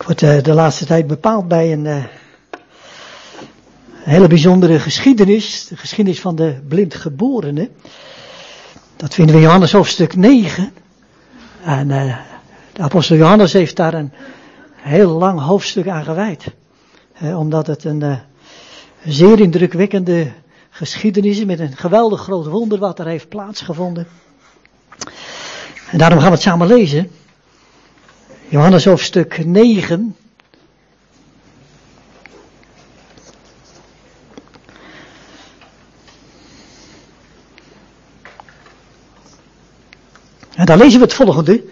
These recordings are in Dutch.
Ik word de laatste tijd bepaald bij een hele bijzondere geschiedenis. De geschiedenis van de blindgeborene. Dat vinden we in Johannes hoofdstuk 9. En de apostel Johannes heeft daar een heel lang hoofdstuk aan gewijd. Omdat het een zeer indrukwekkende geschiedenis is met een geweldig groot wonder wat er heeft plaatsgevonden. En daarom gaan we het samen lezen. Johannes hoofdstuk 9. En daar lezen we het volgende.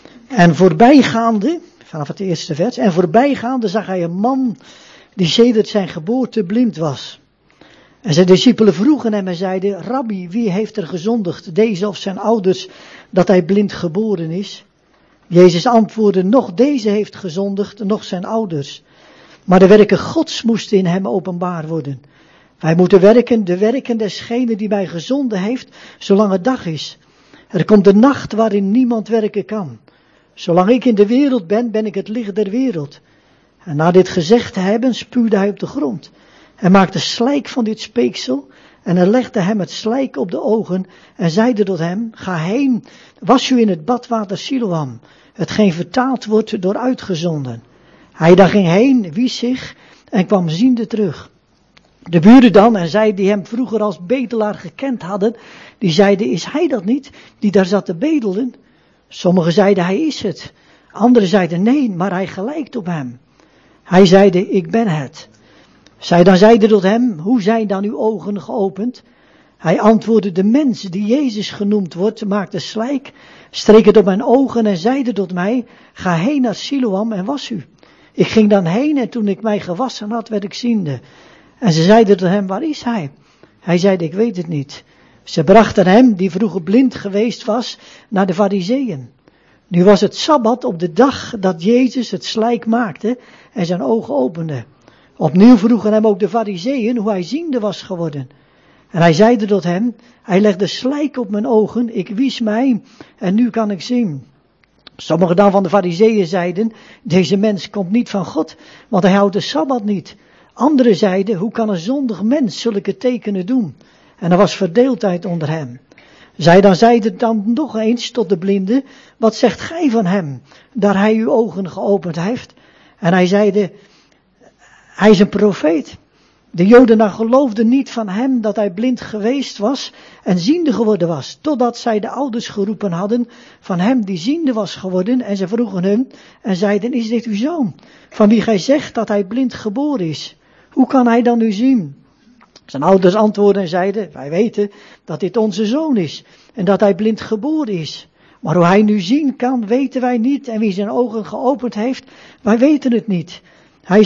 En voorbijgaande, vanaf het eerste vers, en voorbijgaande zag hij een man die sedert zijn geboorte blind was. En zijn discipelen vroegen hem en zeiden, Rabbi, wie heeft er gezondigd, deze of zijn ouders, dat hij blind geboren is? Jezus antwoordde, noch deze heeft gezondigd, noch zijn ouders. Maar de werken Gods moesten in hem openbaar worden. Wij moeten werken, de werken desgene die mij gezonden heeft, zolang het dag is. Er komt de nacht waarin niemand werken kan. Zolang ik in de wereld ben, ben ik het licht der wereld. En na dit gezegd te hebben, spuwde hij op de grond. Hij maakte slijk van dit speeksel en hij legde hem het slijk op de ogen en zeide tot hem, ga heen, was u in het badwater Siloam, hetgeen vertaald wordt door uitgezonden. Hij dan ging heen, wiesch zich en kwam ziende terug. De buren dan, en zij die hem vroeger als bedelaar gekend hadden, die zeiden, is hij dat niet, die daar zat te bedelen? Sommigen zeiden, hij is het. Anderen zeiden, nee, maar hij gelijkt op hem. Hij zeide, ik ben het. Zij dan zeiden tot hem, hoe zijn dan uw ogen geopend? Hij antwoordde, de mens die Jezus genoemd wordt, maakte slijk, streek het op mijn ogen en zeide tot mij, ga heen naar Siloam en was u. Ik ging dan heen en toen ik mij gewassen had, werd ik ziende. En ze zeiden tot hem, waar is hij? Hij zeide, ik weet het niet. Ze brachten hem, die vroeger blind geweest was, naar de Farizeeën. Nu was het Sabbat op de dag dat Jezus het slijk maakte en zijn ogen opende. Opnieuw vroegen hem ook de Farizeeën hoe hij ziende was geworden. En hij zeide tot hem, hij legde slijk op mijn ogen, ik wiesch mij en nu kan ik zien. Sommigen dan van de Farizeeën zeiden, deze mens komt niet van God, want hij houdt de Sabbat niet. Anderen zeiden, hoe kan een zondig mens zulke tekenen doen? En er was verdeeldheid onder hem. Zij dan zeiden dan nog eens tot de blinde, wat zegt gij van hem, daar hij uw ogen geopend heeft? En hij zeide, hij is een profeet. De Joden dan geloofden niet van hem dat hij blind geweest was en ziende geworden was, totdat zij de ouders geroepen hadden van hem die ziende was geworden en ze vroegen hem en zeiden, is dit uw zoon, van wie gij zegt dat hij blind geboren is? Hoe kan hij dan nu zien? Zijn ouders antwoordden en zeiden, wij weten dat dit onze zoon is en dat hij blind geboren is. Maar hoe hij nu zien kan, weten wij niet en wie zijn ogen geopend heeft, wij weten het niet. Hij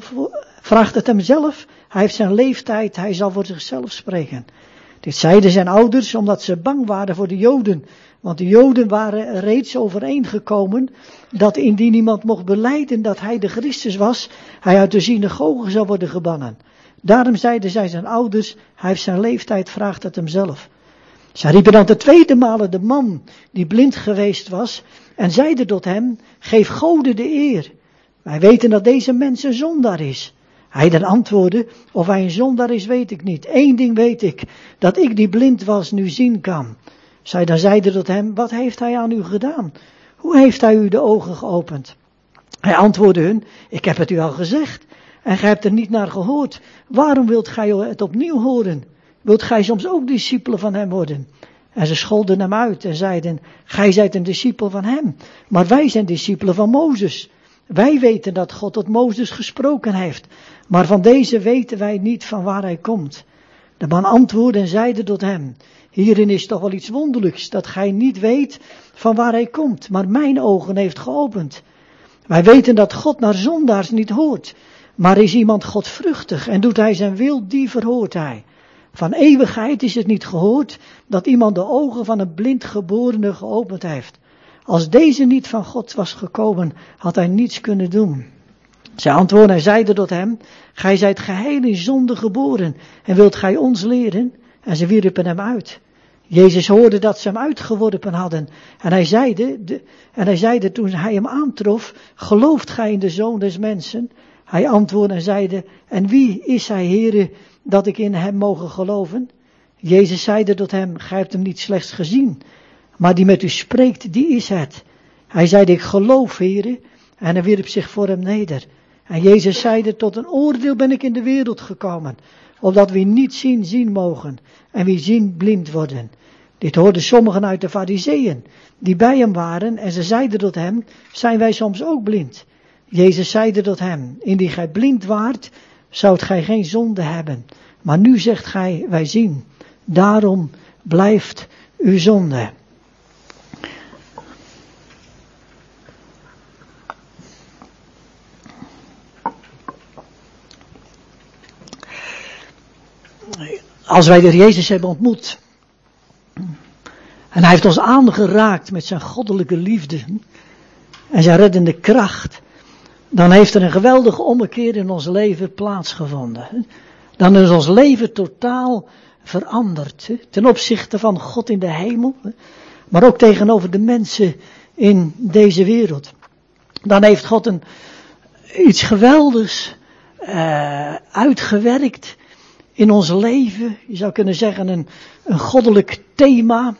vraagt het hem zelf, hij heeft zijn leeftijd, hij zal voor zichzelf spreken. Dit zeiden zijn ouders omdat ze bang waren voor de Joden. Want de Joden waren reeds overeengekomen dat indien iemand mocht belijden dat hij de Christus was, hij uit de synagoge zou worden gebannen. Daarom zeiden zij zijn ouders, hij heeft zijn leeftijd, vraagt het hem zelf. Zij riepen dan de tweede malen de man die blind geweest was en zeiden tot hem, geef Gode de eer. Wij weten dat deze mens een zondaar is. Hij dan antwoordde, of hij een zondaar is weet ik niet. Eén ding weet ik, dat ik die blind was nu zien kan. Zij dan zeiden tot hem, wat heeft hij aan u gedaan? Hoe heeft hij u de ogen geopend? Hij antwoordde hun, ik heb het u al gezegd en gij hebt er niet naar gehoord. Waarom wilt gij het opnieuw horen? Wilt gij soms ook discipelen van hem worden? En ze scholden hem uit en zeiden, gij zijt een discipel van hem, maar wij zijn discipelen van Mozes. Wij weten dat God tot Mozes gesproken heeft, maar van deze weten wij niet van waar hij komt. De man antwoordde en zeide tot hem, hierin is toch wel iets wonderlijks, dat gij niet weet van waar hij komt, maar mijn ogen heeft geopend. Wij weten dat God naar zondaars niet hoort, maar is iemand godvruchtig en doet hij zijn wil, die verhoort hij. Van eeuwigheid is het niet gehoord dat iemand de ogen van een blindgeborene geopend heeft. Als deze niet van God was gekomen, had hij niets kunnen doen. Zij antwoordden en zeiden tot hem, gij zijt geheel in zonde geboren en wilt gij ons leren? En ze wierpen hem uit. Jezus hoorde dat ze hem uitgeworpen hadden. En hij zeide toen hij hem aantrof, gelooft gij in de Zoon des Mensen? Hij antwoordde en zeide, en wie is hij, Heere, dat ik in hem mogen geloven? Jezus zeide tot hem, gij hebt hem niet slechts gezien, maar die met u spreekt, die is het. Hij zeide, ik geloof, Heere, en hij wierp zich voor hem neder. En Jezus zeide, tot een oordeel ben ik in de wereld gekomen, opdat wie niet zien, zien mogen, en wie zien, blind worden. Dit hoorden sommigen uit de Farizeeën, die bij hem waren, en ze zeiden tot hem, zijn wij soms ook blind? Jezus zeide tot hem, indien gij blind waart, zoudt gij geen zonde hebben. Maar nu zegt gij, wij zien. Daarom blijft uw zonde. Als wij de Jezus hebben ontmoet, en hij heeft ons aangeraakt met zijn goddelijke liefde en zijn reddende kracht, dan heeft er een geweldige ommekeer in ons leven plaatsgevonden. Dan is ons leven totaal veranderd. Ten opzichte van God in de hemel, maar ook tegenover de mensen in deze wereld. Dan heeft God iets geweldigs uitgewerkt in ons leven. Je zou kunnen zeggen een goddelijk thema,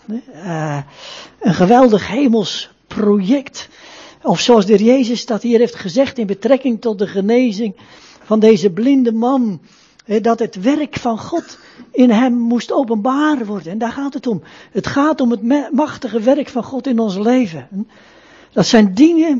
een geweldig hemels project. Of zoals de Heer Jezus dat hier heeft gezegd in betrekking tot de genezing van deze blinde man. Dat het werk van God in hem moest openbaar worden. En daar gaat het om. Het gaat om het machtige werk van God in ons leven. Dat zijn dingen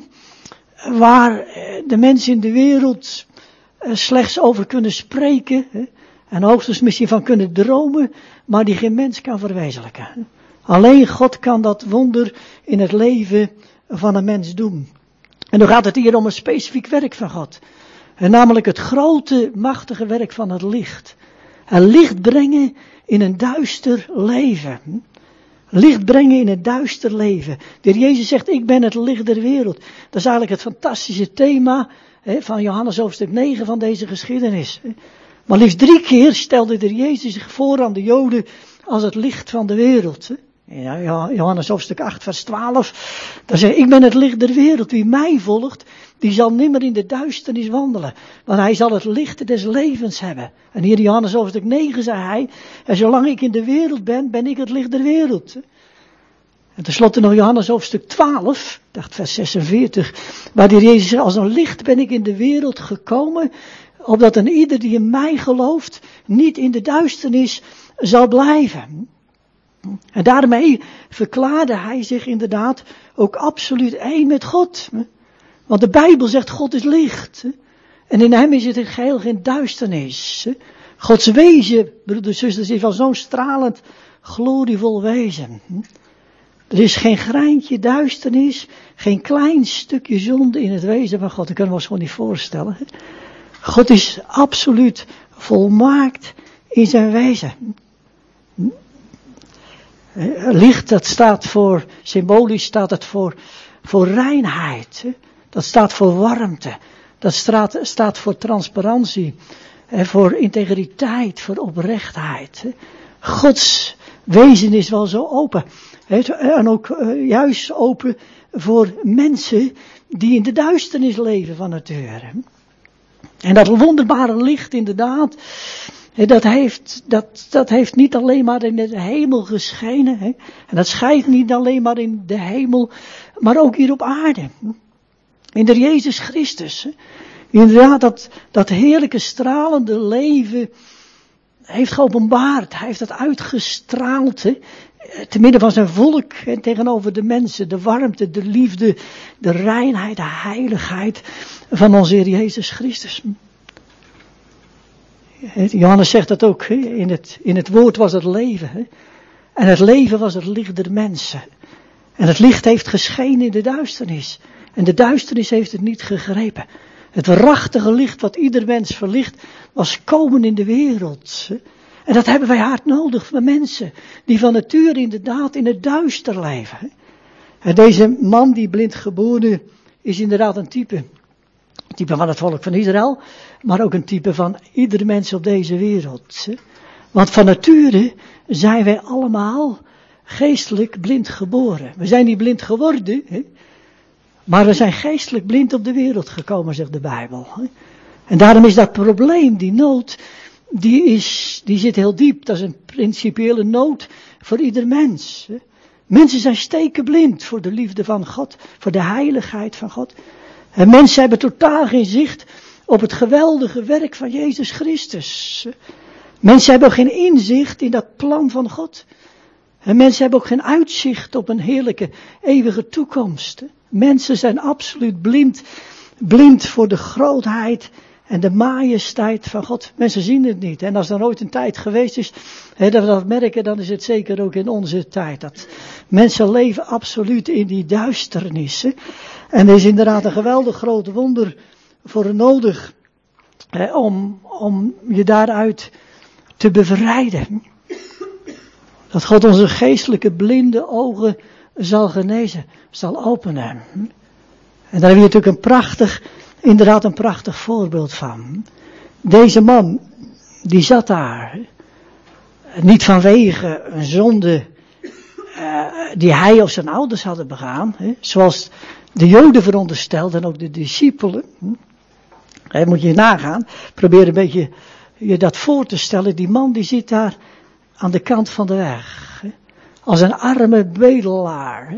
waar de mensen in de wereld slechts over kunnen spreken. En hoogstens misschien van kunnen dromen. Maar die geen mens kan verwezenlijken. Alleen God kan dat wonder in het leven van een mens doen. En dan gaat het hier om een specifiek werk van God. En namelijk het grote, machtige werk van het licht. En licht brengen in een duister leven. Licht brengen in een duister leven. De Heer Jezus zegt, ik ben het licht der wereld. Dat is eigenlijk het fantastische thema van Johannes hoofdstuk 9 van deze geschiedenis. Maar liefst 3 keer stelde de Heer Jezus zich voor aan de Joden als het licht van de wereld. Ja, Johannes hoofdstuk 8 vers 12. Daar zegt, ik ben het licht der wereld. Wie mij volgt, die zal nimmer in de duisternis wandelen. Want hij zal het licht des levens hebben. En hier in Johannes hoofdstuk 9 zei hij, en zolang ik in de wereld ben, ben ik het licht der wereld. En tenslotte nog Johannes hoofdstuk 12, vers 46. Waar de Heer Jezus zegt, als een licht ben ik in de wereld gekomen, opdat een ieder die in mij gelooft, niet in de duisternis zal blijven. En daarmee verklaarde hij zich inderdaad ook absoluut één met God. Want de Bijbel zegt God is licht. En in hem is het in geheel geen duisternis. Gods wezen, broeders en zusters, is van zo'n stralend, glorievol wezen. Er is geen greintje duisternis, geen klein stukje zonde in het wezen van God. Dat kunnen we ons gewoon niet voorstellen. God is absoluut volmaakt in zijn wezen. Licht, dat staat voor, symbolisch staat het voor reinheid. Dat staat voor warmte. Dat staat voor transparantie. Voor integriteit, voor oprechtheid. Gods wezen is wel zo open. En ook juist open voor mensen die in de duisternis leven van nature. En dat wonderbare licht inderdaad, dat heeft niet alleen maar in de hemel geschenen. En dat schijnt niet alleen maar in de hemel, maar ook hier op aarde. In de Jezus Christus. Inderdaad, dat heerlijke stralende leven heeft geopenbaard. Hij heeft het uitgestraald. Te midden van zijn volk en tegenover de mensen. De warmte, de liefde, de reinheid, de heiligheid van onze Heer Jezus Christus. Johannes zegt dat ook. In het woord was het leven. En het leven was het licht der mensen. En het licht heeft geschenen in de duisternis. En de duisternis heeft het niet gegrepen. Het waarachtige licht wat ieder mens verlicht was komen in de wereld. En dat hebben wij hard nodig van mensen die van nature inderdaad in het duister leven. En deze man die blind geboren is inderdaad een type van het volk van Israël, maar ook een type van ieder mens op deze wereld. Want van nature zijn wij allemaal geestelijk blind geboren. We zijn niet blind geworden, hè? Maar we zijn geestelijk blind op de wereld gekomen, zegt de Bijbel. Hè? En daarom is dat probleem, die nood, die zit heel diep. Dat is een principiële nood voor ieder mens. Hè? Mensen zijn stekenblind voor de liefde van God, voor de heiligheid van God. En mensen hebben totaal geen zicht op het geweldige werk van Jezus Christus. Mensen hebben ook geen inzicht in dat plan van God. En mensen hebben ook geen uitzicht op een heerlijke, eeuwige toekomst. Mensen zijn absoluut blind voor de grootheid en de majesteit van God. Mensen zien het niet. En als er ooit een tijd geweest is, dat we dat merken, dan is het zeker ook in onze tijd. Dat mensen leven absoluut in die duisternis. En er is inderdaad een geweldig groot wonder voor nodig om je daaruit te bevrijden. Dat God onze geestelijke blinde ogen zal genezen, zal openen. En daar hebben we natuurlijk een prachtig voorbeeld van. Deze man, die zat daar, niet vanwege een zonde die hij of zijn ouders hadden begaan, zoals de Joden veronderstelden en ook de discipelen. Moet je nagaan, probeer een beetje je dat voor te stellen. Die man die zit daar aan de kant van de weg, als een arme bedelaar.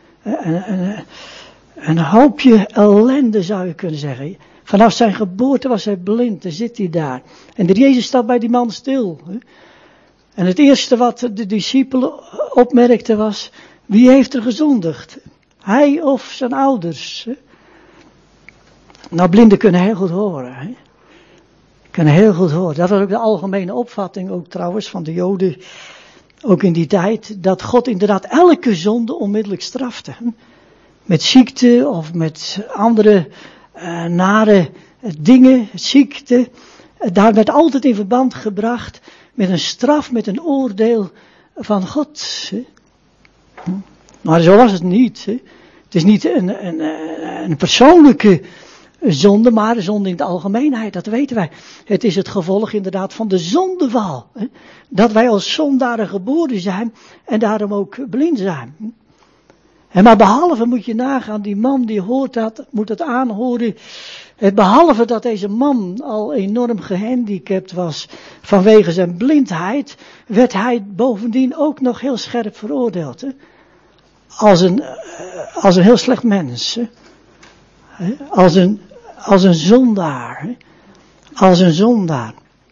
Een hoopje ellende zou je kunnen zeggen. Vanaf zijn geboorte was hij blind, dan zit hij daar. En de Jezus staat bij die man stil. En het eerste wat de discipelen opmerkten was, wie heeft er gezondigd? Hij of zijn ouders? Nou, blinden kunnen heel goed horen. Kunnen heel goed horen. Dat was ook de algemene opvatting, ook trouwens, van de Joden, ook in die tijd, dat God inderdaad elke zonde onmiddellijk strafte. Met ziekte of met andere nare dingen, ziekte. Daar werd altijd in verband gebracht met een straf, met een oordeel van God. Maar zo was het niet. Het is niet een persoonlijke zonde, maar een zonde in de algemeenheid, dat weten wij. Het is het gevolg inderdaad van de zondeval. Dat wij als zondaren geboren zijn en daarom ook blind zijn. En maar behalve moet je nagaan, die man die hoort dat, moet het aanhoren. Behalve dat deze man al enorm gehandicapt was vanwege zijn blindheid, werd hij bovendien ook nog heel scherp veroordeeld. Als een heel slecht mens. Als een zondaar. Als een zondaar.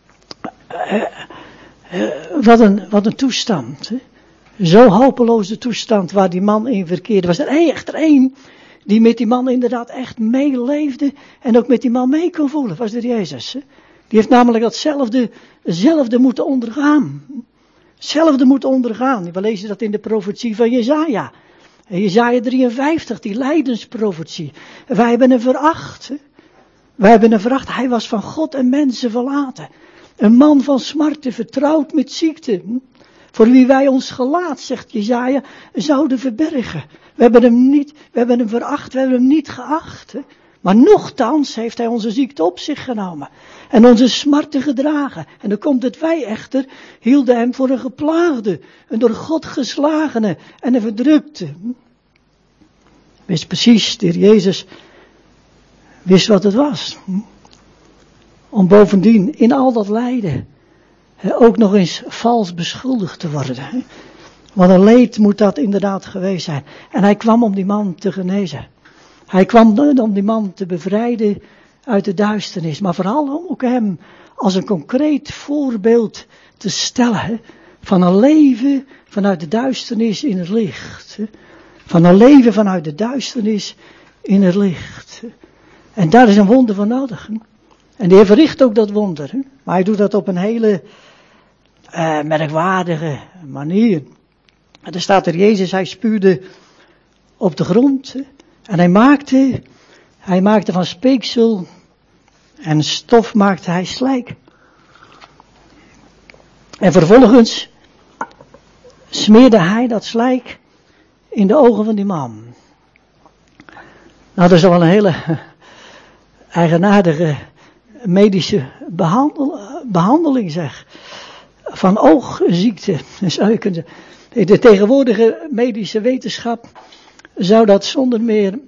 Wat een toestand. Zo hopeloze toestand waar die man in verkeerde. Was er echt één die met die man inderdaad echt meeleefde en ook met die man mee kon voelen. Was er Jezus. Die heeft namelijk datzelfde moeten ondergaan. Hetzelfde moeten ondergaan. We lezen dat in de profetie van Jesaja. Jesaja 53, die lijdensprofetie. Wij hebben hem veracht. Hij was van God en mensen verlaten. Een man van smarten, vertrouwd met ziekte. Voor wie wij ons gelaat, zegt Jesaja, zouden verbergen. We hebben hem veracht, we hebben hem niet geacht. Maar nochtans heeft hij onze ziekte op zich genomen. En onze smarten gedragen. En dan komt het, wij echter hielden hem voor een geplaagde, een door God geslagene en een verdrukte. Wist precies, de Heer Jezus wist wat het was. Om bovendien in al dat lijden ook nog eens vals beschuldigd te worden. Wat een leed moet dat inderdaad geweest zijn. En hij kwam om die man te genezen. Hij kwam om die man te bevrijden uit de duisternis. Maar vooral om ook hem als een concreet voorbeeld te stellen. Van een leven vanuit de duisternis in het licht. Van een leven vanuit de duisternis in het licht. En daar is een wonder voor nodig. En de Heer verricht ook dat wonder. Maar hij doet dat op een hele merkwaardige manier. En er staat er, Jezus, hij spuwde op de grond. En hij maakte van speeksel en stof maakte hij slijk. En vervolgens smeerde hij dat slijk in de ogen van die man. Nou, dat is wel een hele eigenaardige medische behandeling, zeg. Van oogziekte, zou je kunnen zeggen. De tegenwoordige medische wetenschap zou dat zonder meer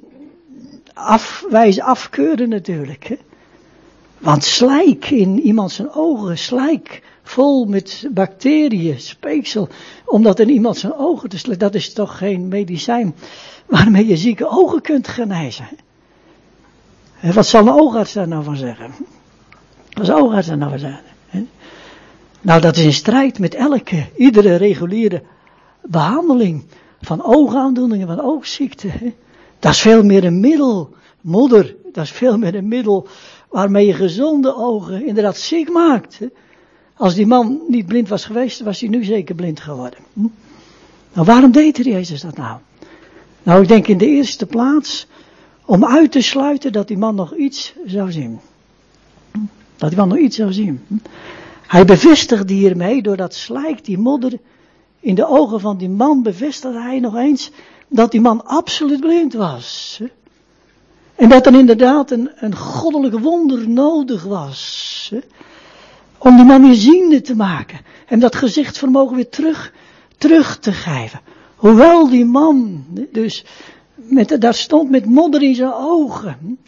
afkeuren natuurlijk. Hè? Want slijk in iemand zijn ogen, slijk vol met bacteriën, speeksel, om dat in iemand zijn ogen te slijken, dat is toch geen medicijn waarmee je zieke ogen kunt genezen. Hè? Wat zal een oogarts daar nou van zeggen? Wat zal een oogarts daar nou van zeggen? Hè? Nou, dat is in strijd met iedere reguliere behandeling van oogaandoeningen, van oogziekten. Hè? Dat is veel meer een middel, moeder, dat is veel meer een middel waarmee je gezonde ogen inderdaad ziek maakt. Hè? Als die man niet blind was geweest, was hij nu zeker blind geworden. Nou, waarom deed Jezus dat nou? Nou, ik denk in de eerste plaats om uit te sluiten dat die man nog iets zou zien. Dat die man nog iets zou zien. Hij bevestigde hiermee, door dat slijk, die modder in de ogen van die man, bevestigde hij nog eens dat die man absoluut blind was. En dat er inderdaad een goddelijk wonder nodig was. Om die man weer ziende te maken. En dat gezichtsvermogen weer terug te geven. Hoewel die man dus daar stond met modder in zijn ogen.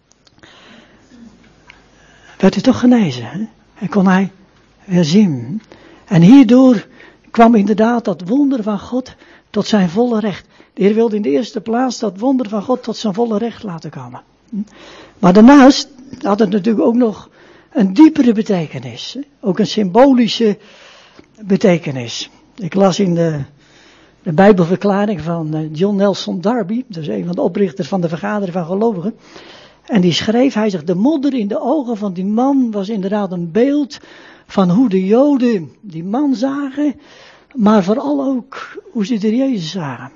Werd hij toch genezen. Hè? En kon hij weer zien. En hierdoor kwam inderdaad dat wonder van God tot zijn volle recht. De Heer wilde in de eerste plaats dat wonder van God tot zijn volle recht laten komen. Maar daarnaast had het natuurlijk ook nog een diepere betekenis. Ook een symbolische betekenis. Ik las in de Bijbelverklaring van John Nelson Darby, dus een van de oprichters van de Vergadering van Gelovigen. En die schreef, hij zegt, de modder in de ogen van die man was inderdaad een beeld van hoe de Joden die man zagen, maar vooral ook hoe ze de Jezus zagen.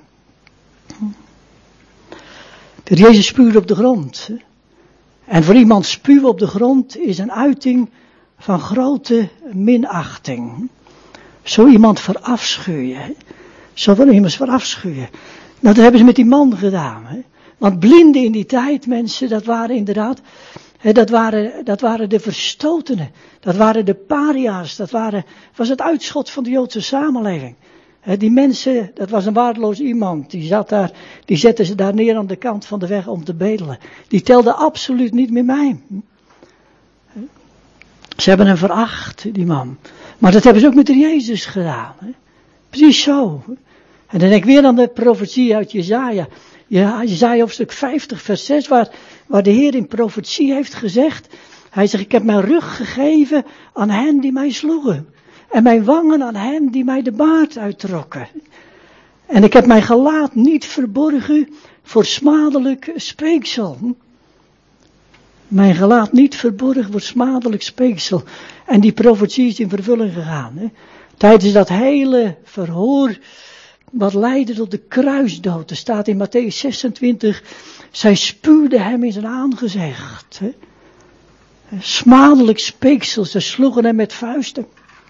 De Jezus spuwde op de grond. En voor iemand spuwen op de grond is een uiting van grote minachting. Zo iemand verafschuwen. Zo voor iemand verafschuwen. Nou, dat hebben ze met die man gedaan. Hè? Want blinden in die tijd, mensen, dat waren inderdaad, dat waren de verstotenen. Dat waren de paria's. Was het uitschot van de Joodse samenleving. Die mensen, dat was een waardeloos iemand. Die zetten ze daar neer aan de kant van de weg om te bedelen. Die telde absoluut niet meer mee. Ze hebben hem veracht, die man. Maar dat hebben ze ook met de Jezus gedaan. Hè? Precies zo. En dan denk ik weer aan de profetie uit Jesaja. Jesaja hoofdstuk 50 vers 6 waar de Heer in profetie heeft gezegd. Hij zegt, ik heb mijn rug gegeven aan hen die mij sloegen. En mijn wangen aan hen die mij de baard uittrokken. En ik heb mijn gelaat niet verborgen voor smadelijk speeksel. Mijn gelaat niet verborgen voor smadelijk speeksel. En die profetie is in vervulling gegaan. Hè. Tijdens dat hele verhoor wat leidde tot de kruisdood. Er staat in Mattheüs 26. Zij spuwden hem in zijn aangezicht. Hè. Smadelijk speeksel. Ze sloegen hem met vuisten.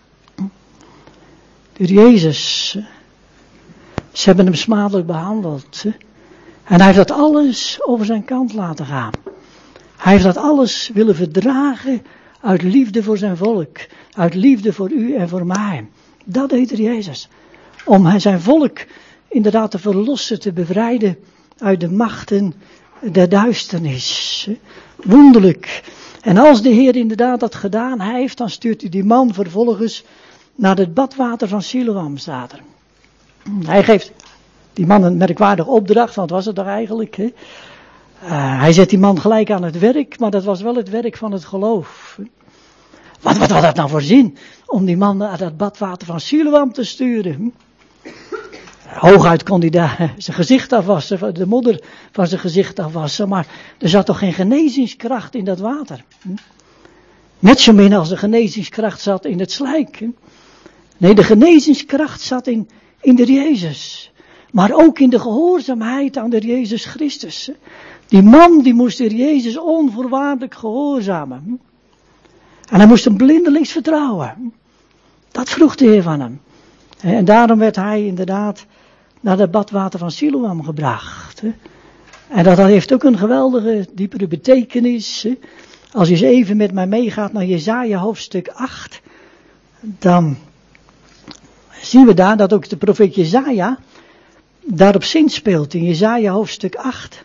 De Jezus. Ze hebben hem smadelijk behandeld. Hè. En hij heeft dat alles over zijn kant laten gaan. Hij heeft dat alles willen verdragen uit liefde voor zijn volk. Uit liefde voor u en voor mij. Dat deed Jezus. Om zijn volk inderdaad te verlossen, te bevrijden uit de machten der duisternis. Wonderlijk. En als de Heer inderdaad dat gedaan heeft, dan stuurt hij die man vervolgens naar het badwater van Siloam, staat er. Hij geeft die man een merkwaardige opdracht, want wat was het toch eigenlijk? Hè? Hij zet die man gelijk aan het werk, maar dat was wel het werk van het geloof. Wat had dat nou voor zin? Om die man naar dat badwater van Siloam te sturen. Hooguit kon hij daar zijn gezicht afwassen, de modder van zijn gezicht afwassen, maar er zat toch geen genezingskracht in dat water. Net zo min als de genezingskracht zat in het slijk. Nee, de genezingskracht zat in de Jezus. Maar ook in de gehoorzaamheid aan de Jezus Christus. Die man die moest de Jezus onvoorwaardelijk gehoorzamen. En hij moest hem blindelings vertrouwen. Dat vroeg de Heer van hem. En daarom werd hij inderdaad naar het badwater van Siloam gebracht. En dat heeft ook een geweldige, diepere betekenis. Als je eens even met mij meegaat naar Jesaja hoofdstuk 8. Dan zien we daar dat ook de profeet Jesaja daarop zinspeelt in Jesaja hoofdstuk 8.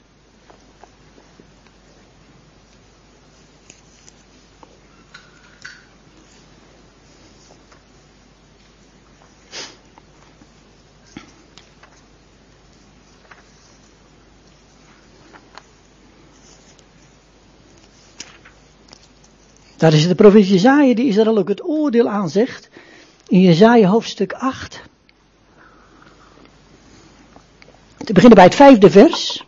Daar is de profeet Jesaja die Israël ook het oordeel aanzegt. In Jesaja hoofdstuk 8. Te beginnen bij het 5e vers.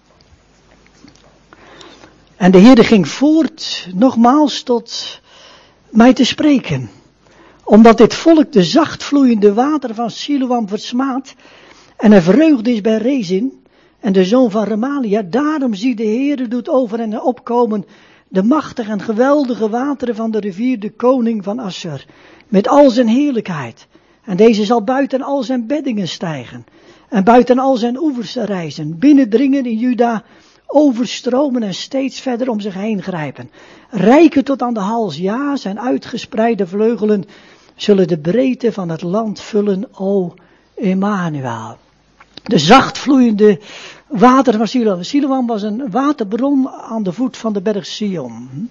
En de Heere ging voort nogmaals tot mij te spreken. Omdat dit volk de zacht vloeiende water van Siloam versmaadt. En er vreugde is bij Rezin. En de zoon van Remalia. Daarom ziet de Heere doet over hen opkomen. De machtige en geweldige wateren van de rivier, de koning van Assur. Met al zijn heerlijkheid. En deze zal buiten al zijn beddingen stijgen. En buiten al zijn oevers reizen. Binnendringen in Juda. Overstromen en steeds verder om zich heen grijpen. Rijken tot aan de hals. Ja, zijn uitgespreide vleugelen zullen de breedte van het land vullen. O Emmanuel. De zacht vloeiende water van Siloam. Siloam was een waterbron aan de voet van de berg Sion.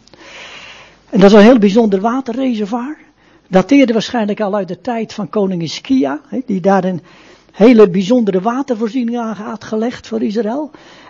En dat is een heel bijzonder waterreservoir. Dateerde waarschijnlijk al uit de tijd van koning Hiskia. Die daar een hele bijzondere watervoorziening aan had gelegd voor Israël.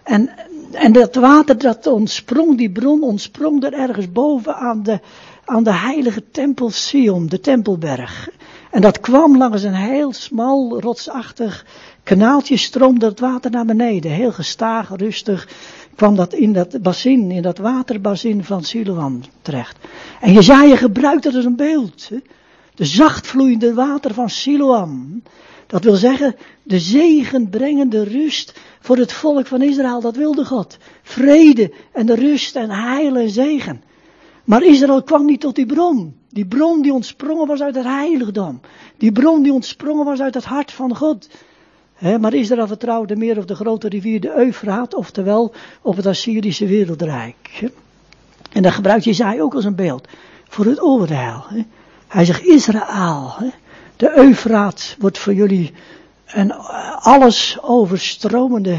En dat water dat ontsprong, die bron ontsprong er ergens boven aan de heilige tempel Sion, de tempelberg. En dat kwam langs een heel smal, rotsachtig kanaaltje, stroomde het water naar beneden. Heel gestaag, rustig kwam dat in dat bassin, in dat waterbassin van Siloam terecht. En Jesaja gebruikt dat als een beeld. De zacht vloeiende water van Siloam. Dat wil zeggen, de zegenbrengende rust voor het volk van Israël. Dat wilde God. Vrede en de rust en heil en zegen. Maar Israël kwam niet tot die bron. Die bron die ontsprongen was uit het heiligdom. Die bron die ontsprongen was uit het hart van God. Maar Israël vertrouwde meer op de grote rivier de Eufraat, oftewel op het Assyrische wereldrijk. En dat gebruikt Jesaja ook als een beeld voor het oordeel. Hij zegt Israël, de Eufraat wordt voor jullie een alles overstromende,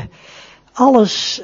alles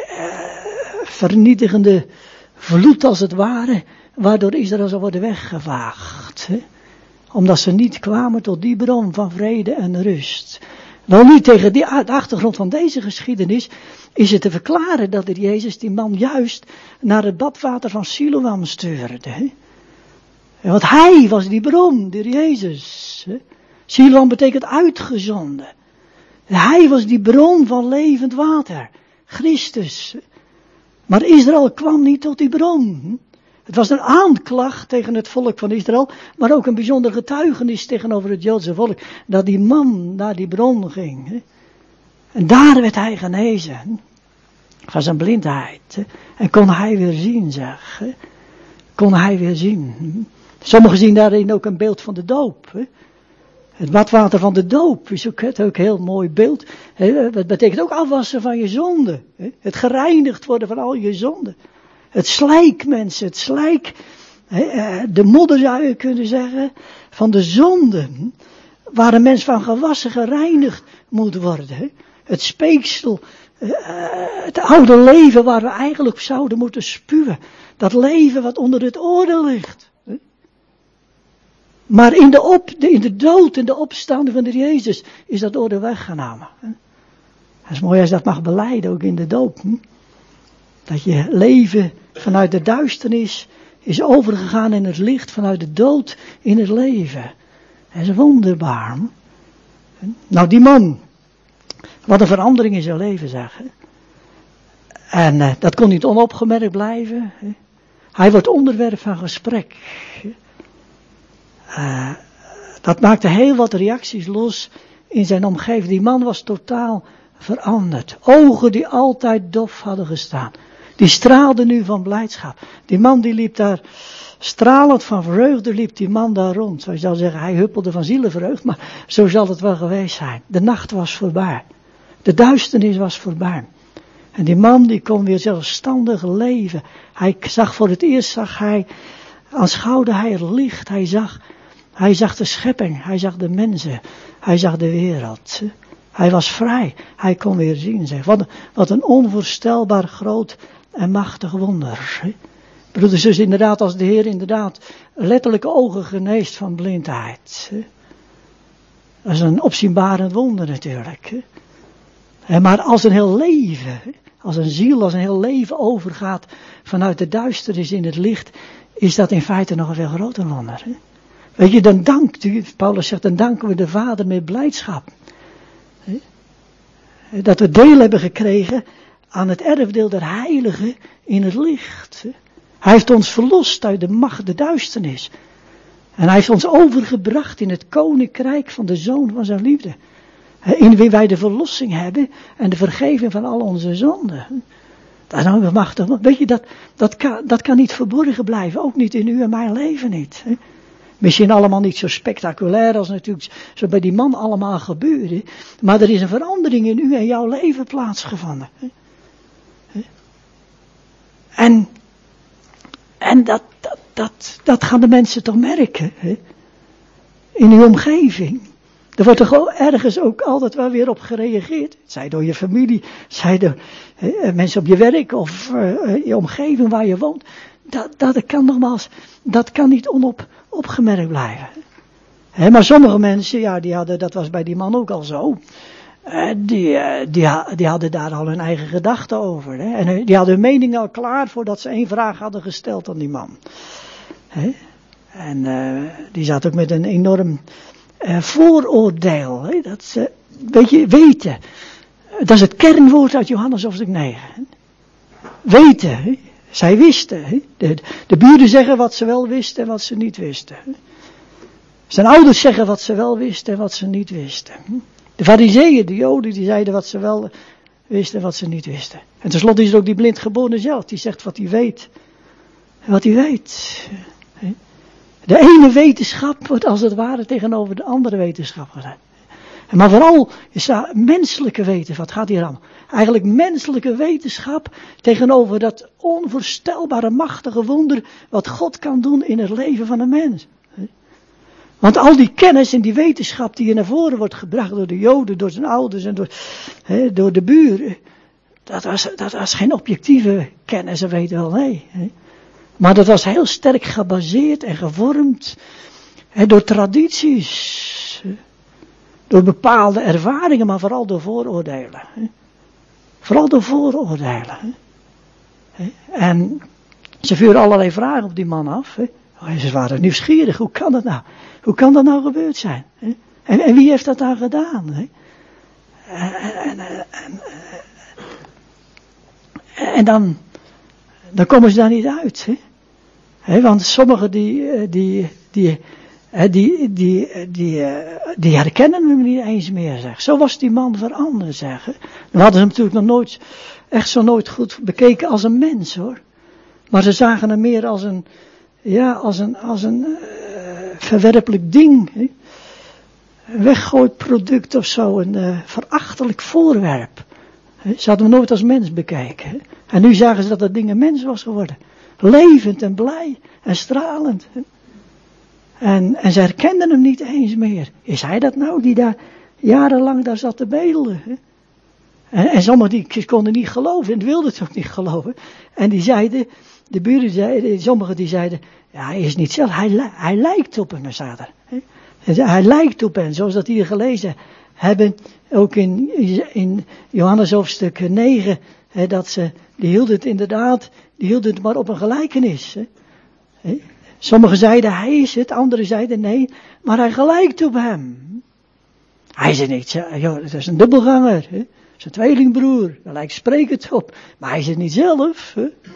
vernietigende vloed als het ware, waardoor Israël zal worden weggevaagd. Omdat ze niet kwamen tot die bron van vrede en rust. Wel nu tegen de achtergrond van deze geschiedenis is het te verklaren dat de Jezus die man juist naar het badwater van Siloam stuurde. Want hij was die bron, de Jezus. Siloam betekent uitgezonden. Hij was die bron van levend water. Christus. Maar Israël kwam niet tot die bron. Het was een aanklacht tegen het volk van Israël, maar ook een bijzonder getuigenis tegenover het Joodse volk, dat die man naar die bron ging. En daar werd hij genezen van zijn blindheid. En kon hij weer zien, zeg. Kon hij weer zien. Sommigen zien daarin ook een beeld van de doop. Het badwater van de doop is ook een heel mooi beeld. Dat betekent ook afwassen van je zonde. Het gereinigd worden van al je zonden. Het slijk, mensen, het slijk, de modder zou je kunnen zeggen, van de zonden, waar een mens van gewassen gereinigd moet worden. Het speeksel, het oude leven waar we eigenlijk zouden moeten spuwen. Dat leven wat onder het oordeel ligt. Maar in de dood en de opstanding van de Jezus is dat oordeel weggenomen. Dat is mooi als je dat mag belijden, ook in de doop. Dat je leven vanuit de duisternis is overgegaan in het licht, vanuit de dood in het leven. Dat is wonderbaar. Nou, die man, wat een verandering in zijn leven, zeg. En dat kon niet onopgemerkt blijven. Hij wordt onderwerp van gesprek. Dat maakte heel wat reacties los in zijn omgeving. Die man was totaal veranderd. Ogen die altijd dof hadden gestaan. Die straalden nu van blijdschap. Die man die liep daar, stralend van vreugde liep die man daar rond. Zo zou zeggen, hij huppelde van zielenvreugd, maar zo zal het wel geweest zijn. De nacht was voorbij. De duisternis was voorbij. En die man die kon weer zelfstandig leven. Hij zag voor het eerst, aanschouwde hij het licht. Hij zag Hij zag de schepping, hij zag de mensen, hij zag de wereld. Hij was vrij, hij kon weer zien. Zeg. Wat een onvoorstelbaar groot en machtig wonder. Broeders, dus inderdaad, als de Heer inderdaad letterlijke ogen geneest van blindheid. Dat is een opzienbarend wonder natuurlijk. Maar als een heel leven, als een ziel, als een heel leven overgaat vanuit de duisternis in het licht, is dat in feite nog een veel groter wonder. Weet je, dan dankt u, Paulus zegt, dan danken we de Vader met blijdschap. Dat we deel hebben gekregen aan het erfdeel der heiligen in het licht. Hij heeft ons verlost uit de macht, de duisternis. En hij heeft ons overgebracht in het koninkrijk van de Zoon van zijn liefde. In wie wij de verlossing hebben en de vergeving van al onze zonden. Dat is nou machtig. Weet je, dat kan niet verborgen blijven. Ook niet in u en mijn leven niet. Misschien allemaal niet zo spectaculair als natuurlijk zo bij die man allemaal gebeurde. Maar er is een verandering in u en jouw leven plaatsgevonden. En dat gaan de mensen toch merken. In uw omgeving. Er wordt toch ergens ook altijd wel weer op gereageerd. Zij door je familie, zij door mensen op je werk of je omgeving waar je woont. Dat kan nogmaals, dat kan niet onopgemerkt blijven. Maar sommige mensen, ja, die hadden, dat was bij die man ook al zo. Die hadden daar al hun eigen gedachten over. En die hadden hun mening al klaar voordat ze één vraag hadden gesteld aan die man. En die zat ook met een enorm vooroordeel. Dat ze, weet je, weten. Dat is het kernwoord uit Johannes hoofdstuk 9. Weten. Zij wisten. De buren zeggen wat ze wel wisten en wat ze niet wisten. Zijn ouders zeggen wat ze wel wisten en wat ze niet wisten. De farizeeën, de joden, die zeiden wat ze wel wisten en wat ze niet wisten. En tenslotte is er ook die blindgeborene zelf, die zegt wat hij weet. En wat hij weet. De ene wetenschap wordt als het ware tegenover de andere wetenschap gezet. Maar vooral is daar menselijke wetenschap, wat gaat hier aan? Eigenlijk menselijke wetenschap tegenover dat onvoorstelbare machtige wonder wat God kan doen in het leven van een mens. Want al die kennis en die wetenschap die hier naar voren wordt gebracht door de Joden, door zijn ouders en door de buren. Dat was geen objectieve kennis, weten wel, nee. Maar dat was heel sterk gebaseerd en gevormd door tradities. Door bepaalde ervaringen, maar vooral door vooroordelen. Vooral door vooroordelen. En ze vuren allerlei vragen op die man af. Ze waren nieuwsgierig, hoe kan dat nou? Hoe kan dat nou gebeurd zijn? En wie heeft dat nou gedaan? En dan komen ze daar niet uit. Want sommigen die herkennen hem niet eens meer, zeg. Zo was die man veranderd, zeg. Dan hadden ze hem natuurlijk nog nooit, echt zo nooit goed bekeken als een mens, hoor. Maar ze zagen hem meer als een verwerpelijk ding. Een weggooid product of zo, een verachtelijk voorwerp. Ze hadden hem nooit als mens bekeken. En nu zagen ze dat ding een mens was geworden. Levend en blij en stralend. En ze herkenden hem niet eens meer. Is hij dat nou die daar jarenlang daar zat te bedelen? En sommigen die konden niet geloven en wilden het ook niet geloven. En die zeiden, de buren zeiden, sommigen die zeiden, ja, hij is niet zelf, hij lijkt op hem, zaten. Hij lijkt op hem, zoals dat hier gelezen hebben, ook in Johannes hoofdstuk 9, die hielden het inderdaad, die hielden het maar op een gelijkenis. Sommigen zeiden hij is het, anderen zeiden nee, maar hij gelijkt op hem. Hij is het niet, dat is een dubbelganger, zijn tweelingbroer, daar lijkt sprekend op, maar hij is het niet zelf.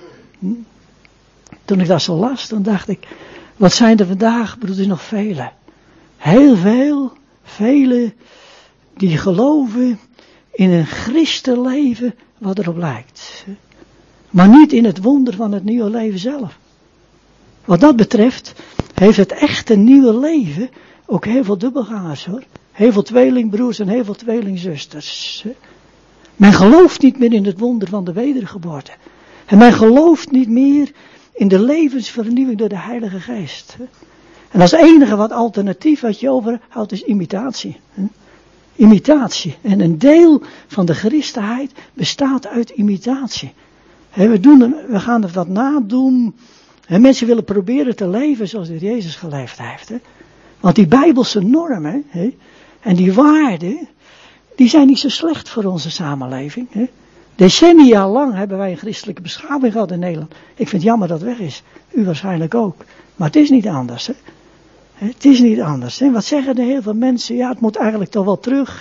Toen ik dat zo las, dan dacht ik, wat zijn er vandaag, broeders, nog vele. Heel veel, vele die geloven in een christenleven wat erop lijkt. Maar niet in het wonder van het nieuwe leven zelf. Wat dat betreft heeft het echte nieuwe leven ook heel veel dubbelgangers, hoor. Heel veel tweelingbroers en heel veel tweelingzusters. Men gelooft niet meer in het wonder van de wedergeboorte. En men gelooft niet meer in de levensvernieuwing door de Heilige Geest. En als enige wat alternatief wat je overhoudt is imitatie. Imitatie. En een deel van de christenheid bestaat uit imitatie. We gaan het wat nadoen. En mensen willen proberen te leven zoals de Heer Jezus geleefd heeft. Want die Bijbelse normen en die waarden, die zijn niet zo slecht voor onze samenleving. Decennia lang hebben wij een christelijke beschaving gehad in Nederland. Ik vind het jammer dat het weg is. U waarschijnlijk ook. Maar het is niet anders. Het is niet anders. Wat zeggen de heel veel mensen? Ja, het moet eigenlijk toch wel terug.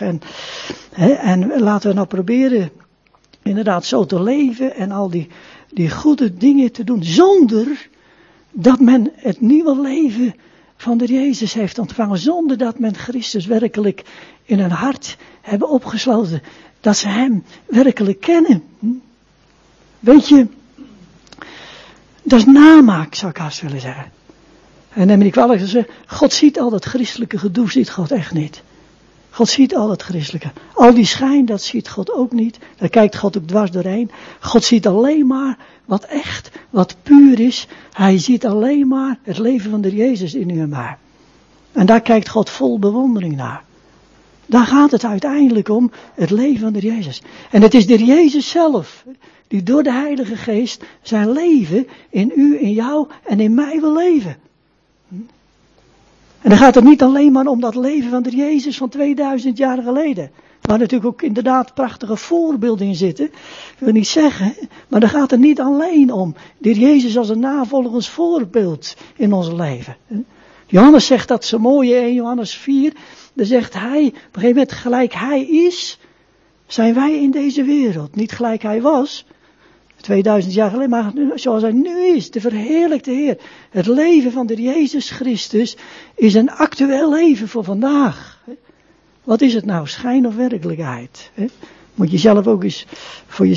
En laten we nou proberen inderdaad zo te leven en al die goede dingen te doen. Zonder dat men het nieuwe leven van de Jezus heeft ontvangen. Zonder dat men Christus werkelijk in hun hart hebben opgesloten. Dat ze hem werkelijk kennen. Weet je, dat is namaak, zou ik haast willen zeggen. En neem me niet kwalijk te zeggen, God ziet al dat christelijke gedoe, ziet God echt niet. God ziet al het christelijke. Al die schijn, dat ziet God ook niet. Daar kijkt God ook dwars doorheen. God ziet alleen maar wat echt, wat puur is. Hij ziet alleen maar het leven van de Jezus in u en mij. En daar kijkt God vol bewondering naar. Daar gaat het uiteindelijk om, het leven van de Jezus. En het is de Jezus zelf, die door de Heilige Geest zijn leven in u, in jou en in mij wil leven. En dan gaat het niet alleen maar om dat leven van de Jezus van 2000 jaar geleden. Waar natuurlijk ook inderdaad prachtige voorbeelden in zitten. Ik wil niet zeggen, maar daar gaat het niet alleen om. De Jezus als een navolgend voorbeeld in ons leven. Johannes zegt dat zo mooi in 1 Johannes 4. Dan zegt hij, op een gegeven moment gelijk hij is, zijn wij in deze wereld. Niet gelijk hij was, 2000 jaar geleden, maar zoals hij nu is, de verheerlijkte Heer. Het leven van de Jezus Christus is een actueel leven voor vandaag. Wat is het nou, schijn of werkelijkheid? Moet je zelf ook eens, voor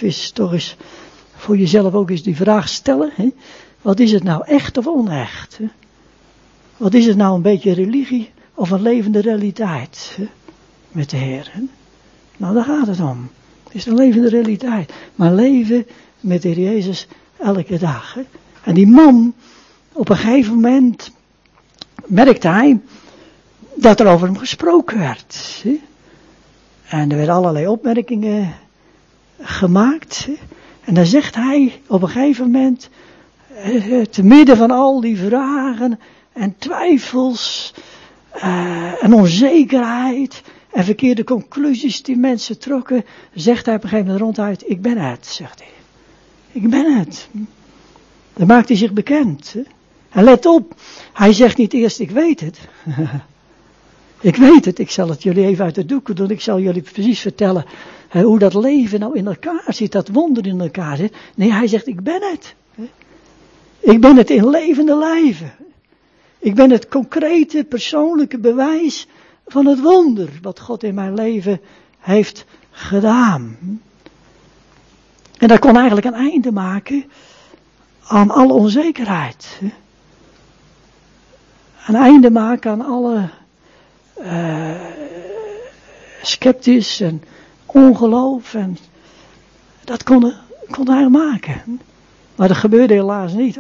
jezelf ook eens die vraag stellen. Wat is het nou, echt of onecht? Wat is het nou, een beetje religie of een levende realiteit met de Heer? Nou, daar gaat het om. Het is een levende realiteit. Maar leven met de Heer Jezus elke dag. En die man, op een gegeven moment merkte hij dat er over hem gesproken werd. En er werden allerlei opmerkingen gemaakt. En dan zegt hij op een gegeven moment, te midden van al die vragen en twijfels en onzekerheid en verkeerde conclusies die mensen trokken, zegt hij op een gegeven moment ronduit, ik ben het, zegt hij. Ik ben het. Dan maakt hij zich bekend. En let op, hij zegt niet eerst, ik weet het. Ik weet het, ik zal het jullie even uit de doeken doen, ik zal jullie precies vertellen hoe dat leven nou in elkaar zit, dat wonder in elkaar zit. Nee, hij zegt, ik ben het. Ik ben het in levende lijven. Ik ben het concrete, persoonlijke bewijs van het wonder wat God in mijn leven heeft gedaan. En dat kon eigenlijk een einde maken aan alle onzekerheid. Een einde maken aan alle sceptisch en ongeloof. En dat kon hij maken. Maar dat gebeurde helaas niet.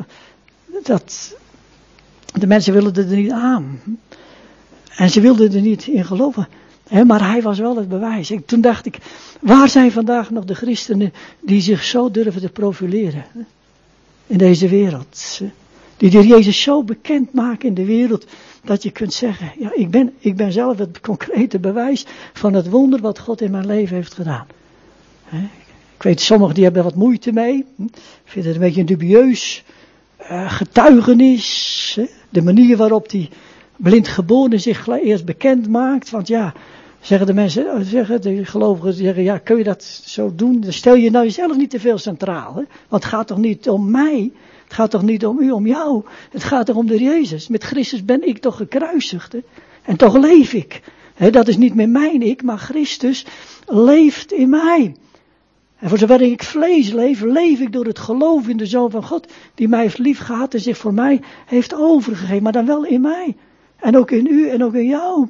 De mensen wilden er niet aan. En ze wilden er niet in geloven. Maar hij was wel het bewijs. Toen dacht ik, waar zijn vandaag nog de christenen die zich zo durven te profileren? In deze wereld. Die de Jezus zo bekend maken in de wereld. Dat je kunt zeggen, ja, ik ben zelf het concrete bewijs van het wonder wat God in mijn leven heeft gedaan. Ik weet, sommigen die hebben wat moeite mee. Vinden het een beetje een dubieus getuigenis. De manier waarop die blindgeborene zich eerst bekend maakt. Want ja, zeggen de mensen, de gelovigen zeggen, ja, kun je dat zo doen? Dan stel je nou jezelf niet te veel centraal. Hè? Want het gaat toch niet om mij? Het gaat toch niet om u, om jou? Het gaat toch om de Jezus? Met Christus ben ik toch gekruisigd. Hè? En toch leef ik. Dat is niet meer mijn ik, maar Christus leeft in mij. En voor zover ik vlees leef, leef ik door het geloof in de Zoon van God, die mij heeft lief gehad en zich voor mij heeft overgegeven, maar dan wel in mij. En ook in u en ook in jou.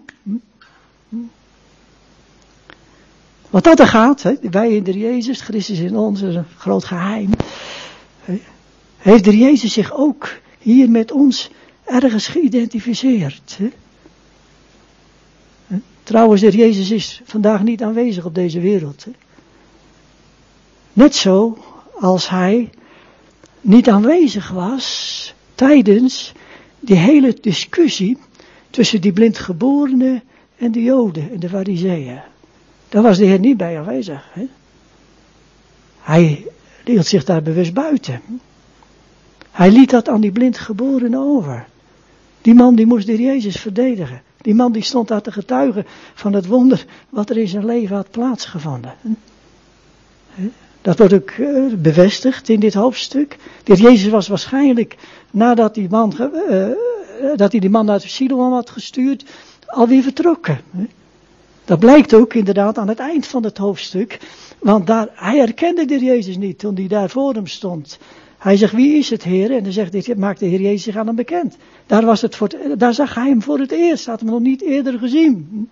Wat dat er gaat, wij in de Jezus, Christus in ons, dat is een groot geheim. Heeft de Jezus zich ook hier met ons ergens geïdentificeerd. Hè? Trouwens, de Heer Jezus is vandaag niet aanwezig op deze wereld. Hè? Net zo als hij niet aanwezig was tijdens die hele discussie tussen die blindgeborenen en de Joden en de Farizeeën. Daar was de Heer niet bij aanwezig. Hè? Hij hield zich daar bewust buiten. Hij liet dat aan die blindgeborenen over. Die man die moest de Heer Jezus verdedigen. Die man die stond daar te getuigen van het wonder wat er in zijn leven had plaatsgevonden. Dat wordt ook bevestigd in dit hoofdstuk. De Heer Jezus was waarschijnlijk nadat dat hij die man uit Siloam had gestuurd, alweer vertrokken. Dat blijkt ook inderdaad aan het eind van het hoofdstuk. Want hij herkende de Heer Jezus niet toen hij daar voor hem stond. Hij zegt, wie is het, Heer? En dan zegt, maakt de Heer Jezus zich aan hem bekend. Daar zag hij hem voor het eerst, had hem nog niet eerder gezien.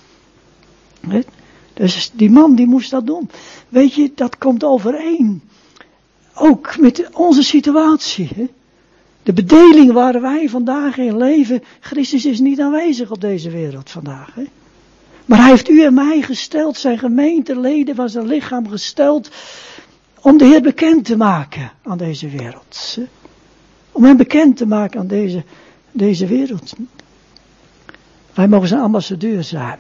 Dus die man die moest dat doen. Weet je, dat komt overeen. Ook met onze situatie. Hè? De bedeling waar wij vandaag in leven, Christus is niet aanwezig op deze wereld vandaag. Hè? Maar hij heeft u en mij gesteld, zijn gemeenteleden van zijn lichaam gesteld, om de Heer bekend te maken aan deze wereld. Om hem bekend te maken aan deze wereld. Wij mogen zijn ambassadeur zijn.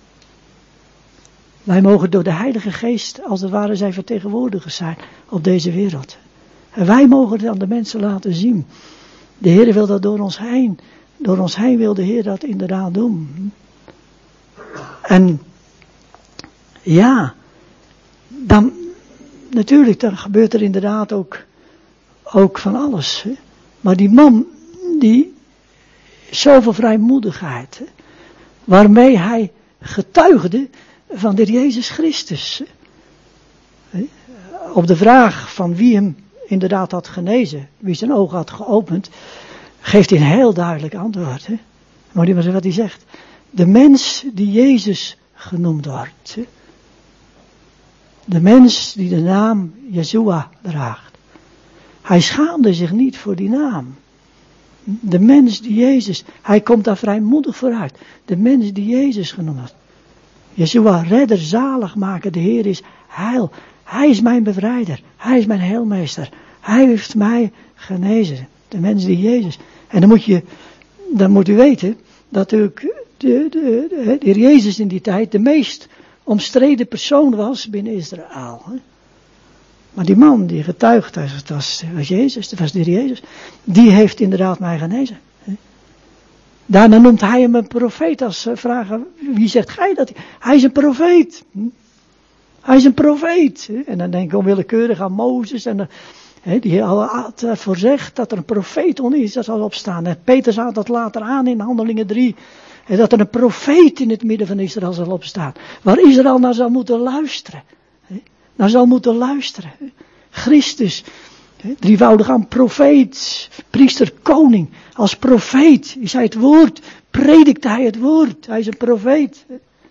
Wij mogen door de Heilige Geest, als het ware, zijn vertegenwoordigers zijn op deze wereld. En wij mogen het aan de mensen laten zien. De Heer wil dat door ons heen. Door ons heen wil de Heer dat inderdaad doen. En ja, dan gebeurt er inderdaad ook van alles. Hè? Maar die man, die zoveel vrijmoedigheid, hè? Waarmee hij getuigde van de Jezus Christus. Hè? Op de vraag van wie hem inderdaad had genezen, wie zijn ogen had geopend, geeft hij een heel duidelijk antwoord. Hè? Maar die wat hij zegt. De mens die Jezus genoemd wordt. Hè? De mens die de naam Yeshua draagt. Hij schaamde zich niet voor die naam. De mens die Jezus, hij komt daar vrijmoedig vooruit. De mens die Jezus genoemd had. Yeshua, redder, zalig maken, de Heer is heil. Hij is mijn bevrijder. Hij is mijn heilmeester. Hij heeft mij genezen. De mens die Jezus. En dan moet u weten dat ook de Heer Jezus in die tijd de meest omstreden persoon was binnen Israël. Hè? Maar die man die getuigt, het was Jezus, het was de Heer Jezus, die heeft inderdaad mij genezen. Hè? Daarna noemt hij hem een profeet als vragen, wie zegt gij dat? Hij is een profeet. Hij is een profeet. Hè? En dan denk ik onwillekeurig aan Mozes en die had voorzegd dat er een profeet onder Israël zal opstaan. En Peter haalt dat later aan in Handelingen 3. En dat er een profeet in het midden van Israël zal opstaan. Waar Israël naar zal moeten luisteren. Naar zal moeten luisteren. Christus, drievoudig aan profeet, priester, koning. Als profeet is hij het woord, predikt hij het woord. Hij is een profeet.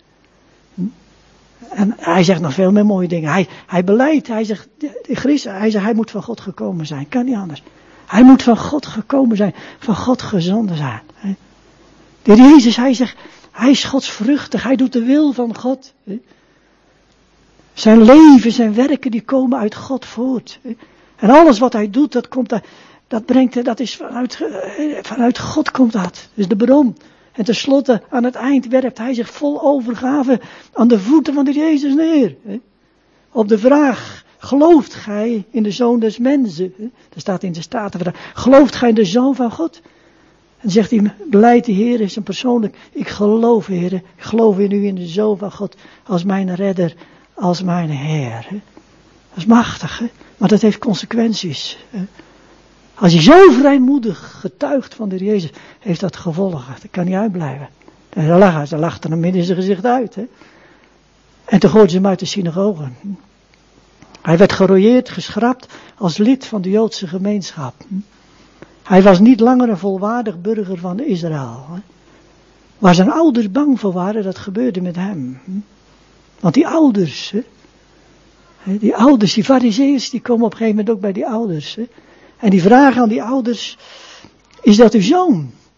En hij zegt nog veel meer mooie dingen. Hij beleidt, hij zegt, hij moet van God gekomen zijn. Kan niet anders. Hij moet van God gekomen zijn, van God gezonden zijn. De Heer Jezus, hij zegt, hij is godsvruchtig, hij doet de wil van God. Zijn leven, zijn werken, die komen uit God voort. En alles wat hij doet, dat is vanuit God komt dat. Dat is de bron. En tenslotte, aan het eind werpt hij zich vol overgave aan de voeten van de Jezus neer. Op de vraag, gelooft gij in de Zoon des Mensen? Dat staat in de Statenvertaling. Gelooft gij in de Zoon van God? En zegt hij, beleidt de Heer is een persoonlijk, ik geloof Heer, ik geloof in u in de Zoon van God als mijn redder, als mijn Heer. Dat is machtig, hè? Maar dat heeft consequenties. Als je zo vrijmoedig getuigt van de Heer Jezus, heeft dat gevolgen. Dat kan niet uitblijven. Ze lachten hem midden in zijn gezicht uit. Hè? En toen gooiden ze hem uit de synagoge. Hij werd gerooieerd, geschrapt als lid van de Joodse gemeenschap. Hij was niet langer een volwaardig burger van Israël. Hè? Waar zijn ouders bang voor waren, dat gebeurde met hem. Want die ouders, die farizeeërs, die komen op een gegeven moment ook bij die ouders. Hè? En die vragen aan die ouders, is dat uw zoon?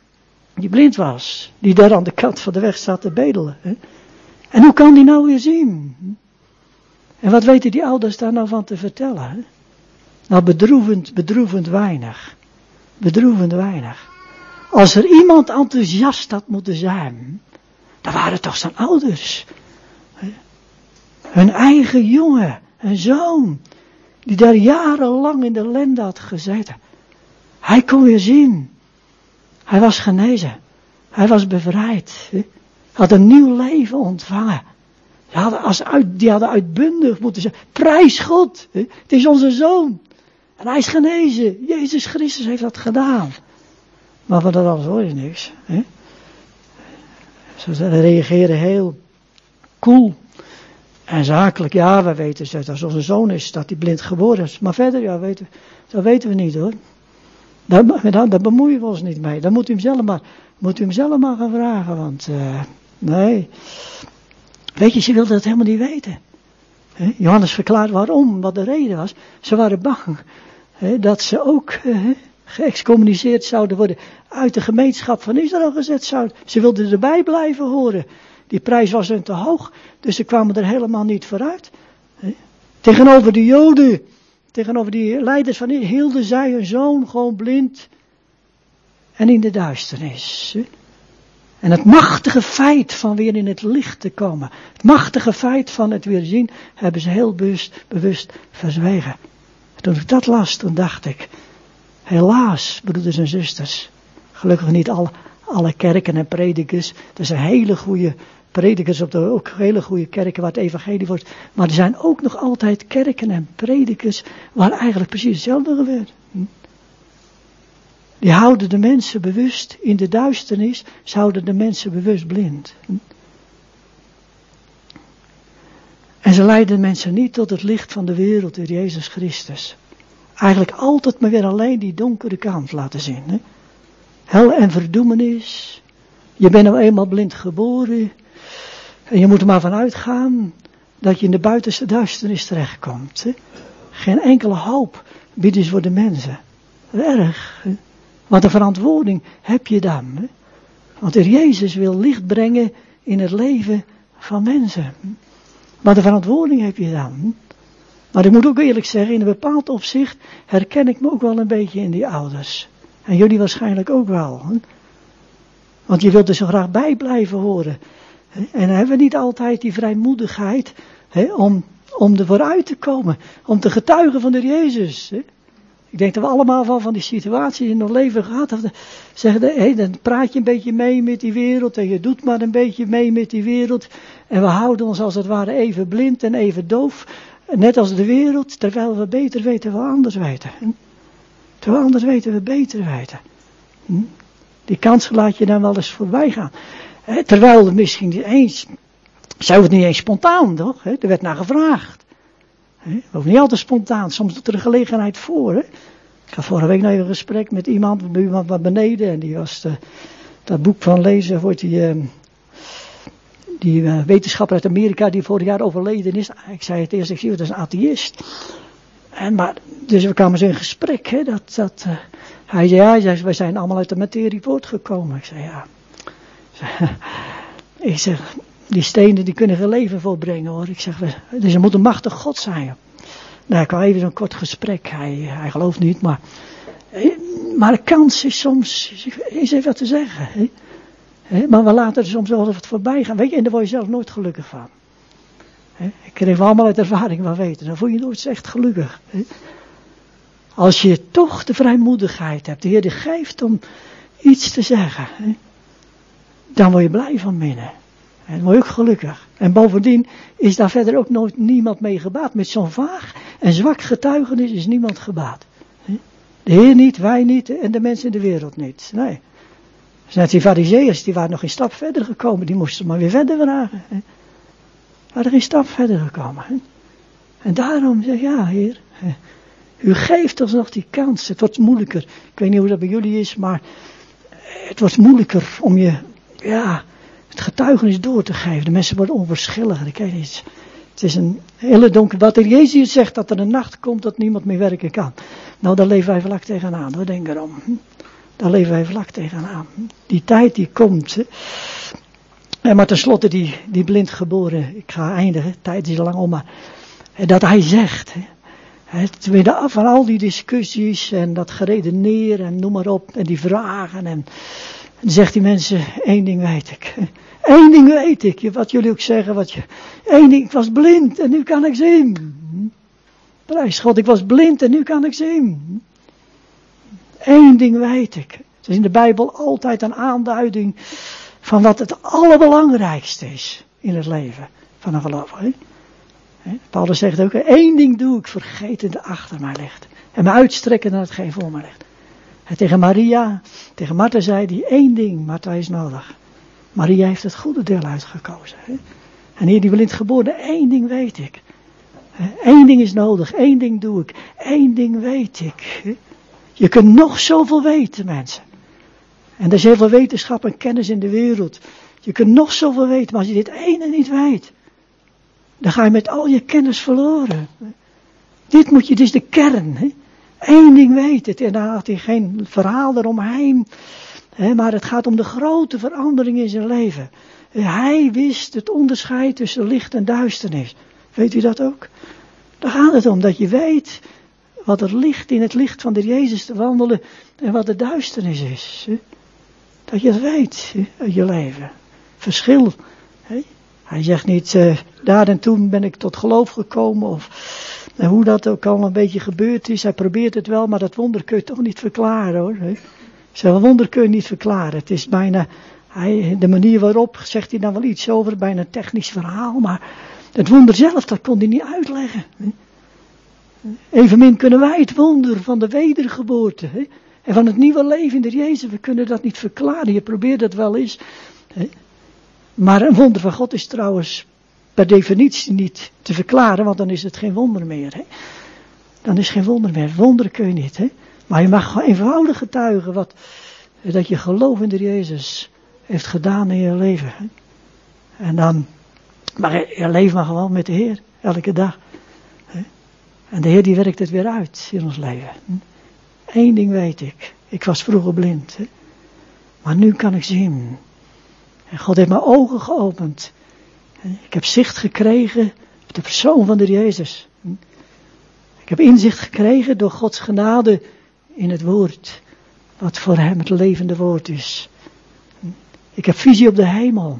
die blind was, die daar aan de kant van de weg zat te bedelen. Hè? En hoe kan die nou weer zien? En wat weten die ouders daar nou van te vertellen? Hè? Nou, bedroevend weinig. Bedroevend weinig. Als er iemand enthousiast had moeten zijn, dan waren het toch zijn ouders. Hè? Hun eigen jongen, een zoon, die daar jarenlang in de ellende had gezeten. Hij kon weer zien. Hij was genezen. Hij was bevrijd. Hij had een nieuw leven ontvangen. Die hadden uitbundig moeten zeggen, prijs God. Het is onze zoon. En hij is genezen. Jezus Christus heeft dat gedaan. Maar van dat alles hoor je niks. Ze reageren heel cool en zakelijk. Ja, we weten dat als onze zoon is, dat hij blind geboren is. Maar verder, ja, dat weten we niet hoor. Daar bemoeien we ons niet mee. Dan moet u hem zelf maar gaan vragen. Want nee. Weet je, ze wilden het helemaal niet weten. Johannes verklaart waarom, wat de reden was. Ze waren bang dat ze ook geëxcommuniceerd zouden worden. Uit de gemeenschap van Israël gezet zouden. Ze wilden erbij blijven horen. Die prijs was hun te hoog. Dus ze kwamen er helemaal niet vooruit. Tegenover de Joden. Tegenover die leiders van Israël hielden zij hun zoon gewoon blind en in de duisternis. En het machtige feit van weer in het licht te komen, het machtige feit van het weer zien, hebben ze heel bewust verzwegen. En toen ik dat las, toen dacht ik, helaas, broeders en zusters, gelukkig niet alle kerken en predikers, er zijn hele goede predikers ook hele goede kerken waar het evangelie wordt. Maar er zijn ook nog altijd kerken en predikers waar eigenlijk precies hetzelfde gebeurt. Die houden de mensen bewust in de duisternis, ze houden de mensen bewust blind. En ze leiden mensen niet tot het licht van de wereld, door Jezus Christus. Eigenlijk altijd maar weer alleen die donkere kant laten zien. Hè? Hel en verdoemenis. Je bent nou eenmaal blind geboren. En je moet er maar van uitgaan dat je in de buitenste duisternis terechtkomt. Hè? Geen enkele hoop bieden ze voor de mensen. Erg. Hè? Wat een verantwoording heb je dan. Hè? Want de Jezus wil licht brengen in het leven van mensen. Wat een verantwoording heb je dan. Maar ik moet ook eerlijk zeggen, in een bepaald opzicht herken ik me ook wel een beetje in die ouders. En jullie waarschijnlijk ook wel. Hè? Want je wilt er zo graag bij blijven horen. En dan hebben we niet altijd die vrijmoedigheid om er vooruit te komen. Om te getuigen van de Jezus. Hè? Ik denk dat we allemaal wel van die situaties in ons leven gehad hebben. Zeggen, dan praat je een beetje mee met die wereld. En je doet maar een beetje mee met die wereld. En we houden ons als het ware even blind en even doof. Net als de wereld. Terwijl we beter weten we anders weten. Terwijl anders weten we beter weten. Die kans laat je dan wel eens voorbij gaan. Terwijl er misschien niet eens, zou het niet eens spontaan, toch? Er werd naar gevraagd. We hoeven niet altijd spontaan, soms doet er een gelegenheid voor. Ik had vorige week nog even een gesprek met iemand wat beneden. En die was dat boek van lezen, wordt die wetenschapper uit Amerika die vorig jaar overleden is. Ik zei het eerst, ik zie het als een atheïst. Dus we kwamen zo in gesprek. Hij zei, wij zijn allemaal uit de materie voortgekomen. Ik zei, ja. Ik zeg, die stenen die kunnen geen leven voortbrengen hoor. Ik zeg, dus er moet een machtig God zijn. Nou, ik kwam even zo'n kort gesprek. Hij gelooft niet, maar de kans is soms, is even wat te zeggen. Maar we laten er soms wel wat voorbij gaan. Weet je, en daar word je zelf nooit gelukkig van. Ik kreeg allemaal uit ervaring van weten. Dan voel je nooit echt gelukkig. Als je toch de vrijmoedigheid hebt, de Heer die geeft om iets te zeggen. Dan word je blij van binnen. En dan word je ook gelukkig. En bovendien is daar verder ook nooit niemand mee gebaat. Met zo'n vaag en zwak getuigenis is niemand gebaat. De Heer niet, wij niet en de mensen in de wereld niet. Nee. Net die farizeeërs, die waren nog een stap verder gekomen. Die moesten maar weer verder vragen. Waren geen stap verder gekomen. En daarom zeg ik, ja Heer, u geeft ons nog die kans. Het wordt moeilijker. Ik weet niet hoe dat bij jullie is, maar het wordt moeilijker om je, het getuigenis door te geven. De mensen worden onverschilliger. Ik weet niet. Het is een hele donker. Wat de Jezus zegt, dat er een nacht komt dat niemand meer werken kan. Nou, daar leven wij vlak tegenaan. Hoor. Denk erom. daar leven wij vlak tegenaan. Die tijd die komt. En maar tenslotte die blind geboren, ik ga eindigen, tijd is lang om, maar dat hij zegt, van al die discussies en dat geredeneer en noem maar op, en die vragen, en zegt die mensen, één ding weet ik. Eén ding weet ik, wat jullie ook zeggen, één ding, ik was blind en nu kan ik zien. Prijs God, ik was blind en nu kan ik zien. Eén ding weet ik. Het is in de Bijbel altijd een aanduiding van wat het allerbelangrijkste is in het leven van een gelovige. Paulus zegt ook, één ding doe ik, vergeten dat achter mij ligt. En me uitstrekken naar hetgeen voor mij ligt. En tegen Martha zei hij, één ding, Martha is nodig. Maria heeft het goede deel uitgekozen. En hier die blind geboren, één ding weet ik. Eén ding is nodig, één ding doe ik, één ding weet ik. Je kunt nog zoveel weten, mensen. En er is heel veel wetenschap en kennis in de wereld. Je kunt nog zoveel weten, maar als je dit ene niet weet, dan ga je met al je kennis verloren. Dit is de kern. Eén ding weet het. En dan had hij geen verhaal eromheen. Maar het gaat om de grote verandering in zijn leven. Hij wist het onderscheid tussen licht en duisternis. Weet u dat ook? Daar gaat het om, dat je weet wat het licht in het licht van de Jezus te wandelen en wat de duisternis is. Dat je het weet uit je leven. Verschil. Hij zegt niet, daar en toen ben ik tot geloof gekomen of hoe dat ook al een beetje gebeurd is. Hij probeert het wel, maar dat wonder kun je toch niet verklaren hoor. Zo'n wonder kun je niet verklaren. Het is bijna, de manier waarop zegt hij dan wel iets over, bijna een technisch verhaal, maar het wonder zelf, dat kon hij niet uitleggen. Evenmin kunnen wij het wonder van de wedergeboorte en van het nieuwe leven in de Jezus, we kunnen dat niet verklaren. Je probeert het wel eens. Maar een wonder van God is trouwens per definitie niet te verklaren, want dan is het geen wonder meer. Dan is het geen wonder meer. Wonderen kun je niet. Maar je mag gewoon eenvoudig getuigen dat je geloof in de Jezus heeft gedaan in je leven. En dan, maar je leeft maar gewoon met de Heer, elke dag. En de Heer die werkt het weer uit in ons leven. Eén ding weet ik. Ik was vroeger blind. Maar nu kan ik zien. En God heeft mijn ogen geopend. Ik heb zicht gekregen op de persoon van de Jezus. Ik heb inzicht gekregen door Gods genade in het woord. Wat voor hem het levende woord is. Ik heb visie op de hemel.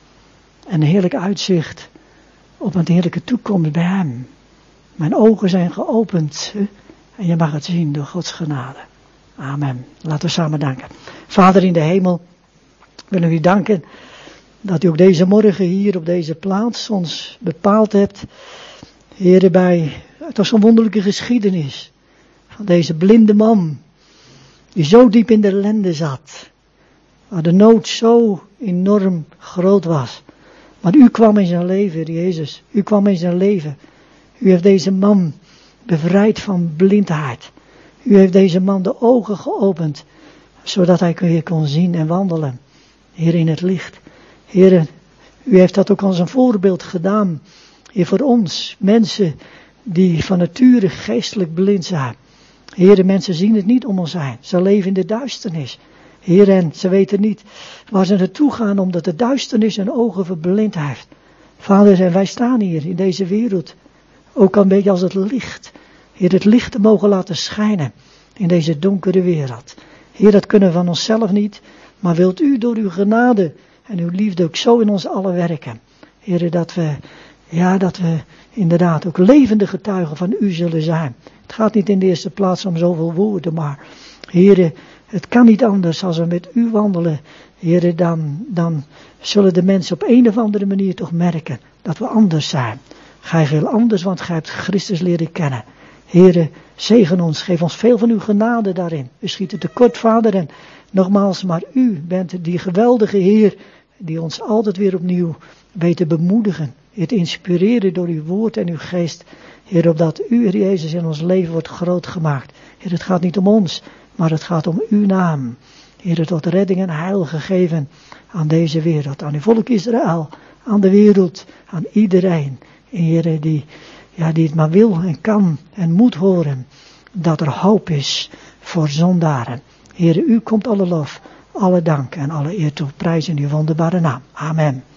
En een heerlijk uitzicht op een heerlijke toekomst bij hem. Mijn ogen zijn geopend. En je mag het zien door Gods genade. Amen. Laten we samen danken. Vader in de hemel, willen we u danken dat u ook deze morgen hier op deze plaats ons bepaald hebt. Heer, het was zo'n wonderlijke geschiedenis van deze blinde man die zo diep in de ellende zat. Waar de nood zo enorm groot was. Maar u kwam in zijn leven, Heer Jezus. U kwam in zijn leven. U heeft deze man bevrijd van blindheid. U heeft deze man de ogen geopend, zodat hij weer kon zien en wandelen. Heer, in het licht. Heer, u heeft dat ook als een voorbeeld gedaan. Heer, voor ons, mensen die van nature geestelijk blind zijn. Heer, de mensen zien het niet om ons heen. Ze leven in de duisternis. Heer, en ze weten niet waar ze naartoe gaan, omdat de duisternis hun ogen verblind heeft. Vader, en wij staan hier in deze wereld, ook al een beetje als het licht. Heer, het licht te mogen laten schijnen in deze donkere wereld. Heer, dat kunnen we van onszelf niet, maar wilt u door uw genade en uw liefde ook zo in ons allen werken. Heer, dat we inderdaad ook levende getuigen van u zullen zijn. Het gaat niet in de eerste plaats om zoveel woorden, maar Heer, het kan niet anders als we met u wandelen. Heer, dan zullen de mensen op een of andere manier toch merken dat we anders zijn. Gij veel anders, want gij hebt Christus leren kennen. Heere, zegen ons, geef ons veel van uw genade daarin. We schieten tekort, Vader, en nogmaals, maar u bent die geweldige Heer, die ons altijd weer opnieuw weet te bemoedigen, het inspireren door uw woord en uw geest. Heer, opdat u, Heer Jezus, in ons leven wordt groot gemaakt. Heer, het gaat niet om ons, maar het gaat om uw naam. Heer, tot redding en heil gegeven aan deze wereld, aan uw volk Israël, aan de wereld, aan iedereen. Heer, die het maar wil en kan en moet horen, dat er hoop is voor zondaren. Heere, u komt alle lof, alle dank en alle eer toe. Prijs in uw wonderbare naam. Amen.